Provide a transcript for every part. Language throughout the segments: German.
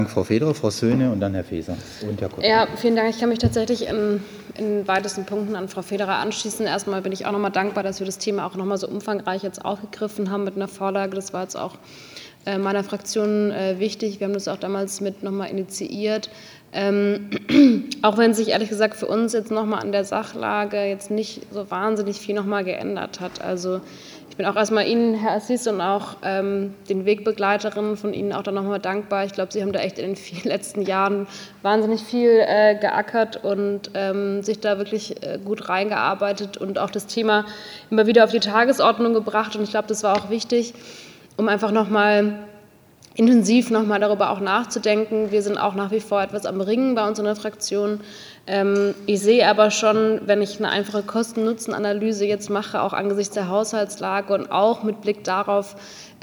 Frau Federer, Frau Söhne und dann Herr Faeser und Herr Kottmann. Ja, vielen Dank. Ich kann mich tatsächlich in weitesten Punkten an Frau Federer anschließen. Erstmal bin ich auch nochmal dankbar, dass wir das Thema auch nochmal so umfangreich jetzt aufgegriffen haben mit einer Vorlage. Das war jetzt auch meiner Fraktion wichtig. Wir haben das auch damals mit nochmal initiiert. Auch wenn sich ehrlich gesagt für uns jetzt nochmal an der Sachlage jetzt nicht so wahnsinnig viel nochmal geändert hat. Also ich bin auch erstmal Ihnen, Herr Assis, und auch den Wegbegleiterinnen von Ihnen auch dann nochmal dankbar. Ich glaube, Sie haben da echt in den letzten Jahren wahnsinnig viel geackert und sich da wirklich gut reingearbeitet und auch das Thema immer wieder auf die Tagesordnung gebracht. Und ich glaube, das war auch wichtig, um einfach nochmal intensiv nochmal darüber auch nachzudenken. Wir sind auch nach wie vor etwas am Ringen bei uns in der Fraktion. Ich sehe aber schon, wenn ich eine einfache Kosten-Nutzen-Analyse jetzt mache, auch angesichts der Haushaltslage und auch mit Blick darauf,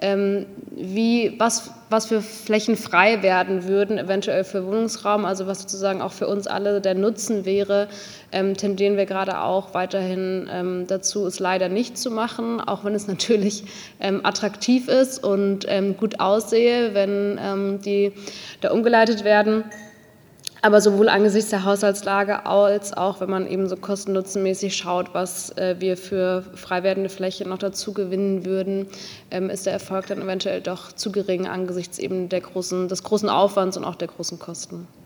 was für Flächen frei werden würden, eventuell für Wohnungsraum, also was sozusagen auch für uns alle der Nutzen wäre, tendieren wir gerade auch weiterhin dazu, es leider nicht zu machen, auch wenn es natürlich attraktiv ist und gut aussehe, wenn die da umgeleitet werden. Aber sowohl angesichts der Haushaltslage als auch, wenn man eben so kosten-nutzenmäßig schaut, was wir für frei werdende Fläche noch dazu gewinnen würden, ist der Erfolg dann eventuell doch zu gering angesichts eben des großen Aufwands und auch der großen Kosten.